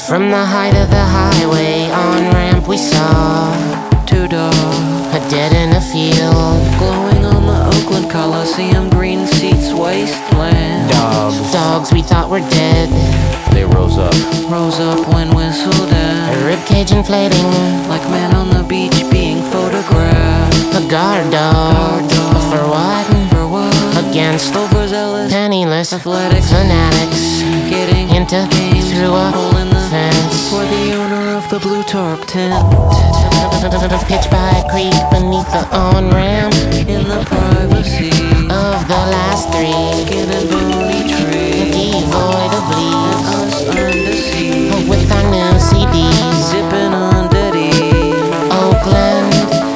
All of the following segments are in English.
From the height of the highway on-ramp we saw two dogs, a dead in a field. glowing on the Oakland Coliseum, green seats, wasteland. Dogs we thought were dead. They rose up. Rose up when whistled A at, ribcage inflating, like man on the beach being photographed. a guard dog. For what? For what? Against Overzealous, penniless athletics, fanatics. getting Into games, through a hole in the fence. for the owner of the blue tarp tent. Pitch by a creek beneath the on-ramp In the privacy of the last three, in a booty tree, devoid of leaves, us undeceived, with our new CDs. zipping on Diddy. Oakland.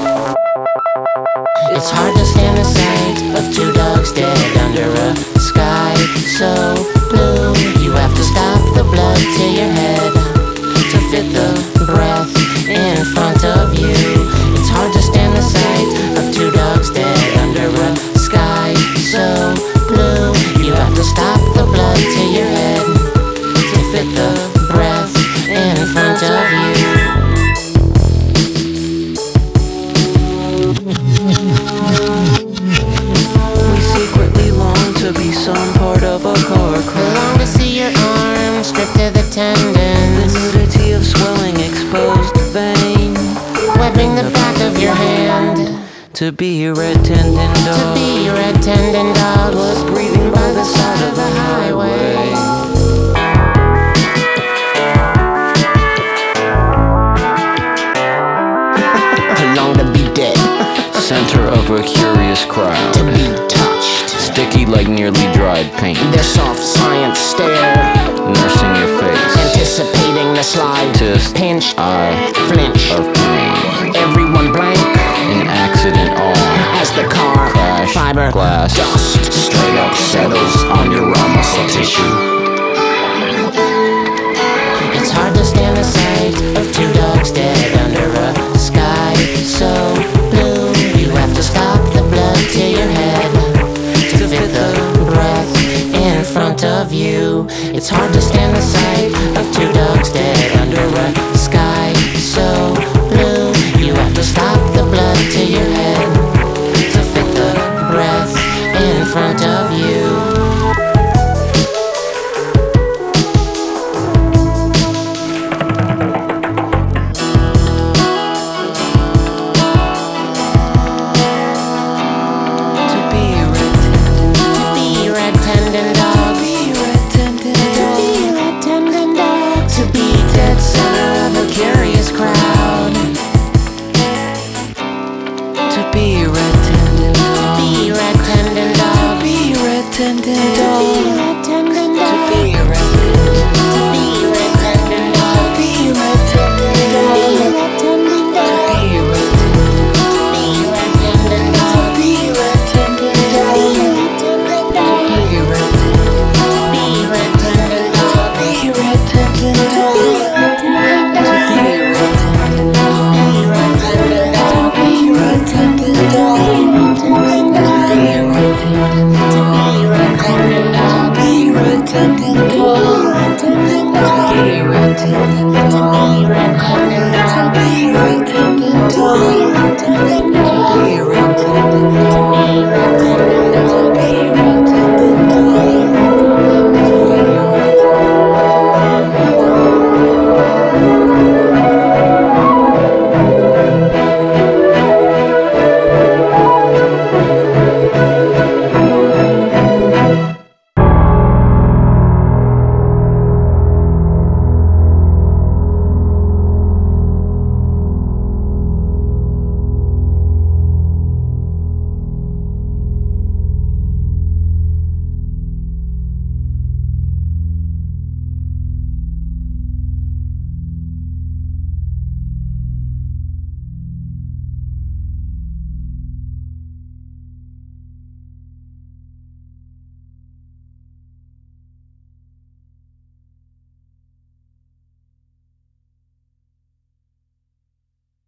It's hard to stand the sight of two dogs dead under a sky so blue. You have to stop the blood to your head to fit the breath in front of you. It's hard to stand the sight of two dogs dead under a sky so blue. You have to stop the blood to your head to fit the breath in front of you. We secretly long to be some part of a car crash. Long to see your arms stripped to the The tendons, nudity of swelling exposed vein. webbing the back of your hand. To be a red tendon To dog, be a red tendon dog was breathing by the side of the highway. Long to be dead, Center of a curious crowd. to be touched. Sticky like nearly dried paint. Their soft science stare, Nursing your face. anticipating the slide. Tisk. Pinched, Eye flinch, of pain. everyone blank An accident all. as the car Crash. fiber Glass. dust straight up settles on your raw muscle tissue. It's hard to stand the sight of two dogs dead under a sky so blue. You have to stop the blood to your head to fit the breath in front of you. It's hard to stand the sight of two dogs dead under a sky so blue. You have to stop the blood to your head to fit the breath in front of you. to be a red tendon, To be red tendon dogs, be a red tendon to dog, be red tendon dogs, to be dead center of a curious crowd. to be a red tendon dog, Be red tendon dogs, be a red tendon be dog, red tendon to dogs, be a red be red tendon dogs, be a red tendon be dog, red tendon dogs, be a red be red tendon dogs, be a red tendon be dog, red tendon dogs, be a red be red tendon dogs, be a red tendon dog, be red tendon dogs, be a red tendon dog, be red tendon dogs, be a red tendon dog, be red tendon dogs, be a red tendon dog, be red tendon dogs, be a red tendon dog, be red tendon dogs, be a red tendon dog, be red tendon dogs.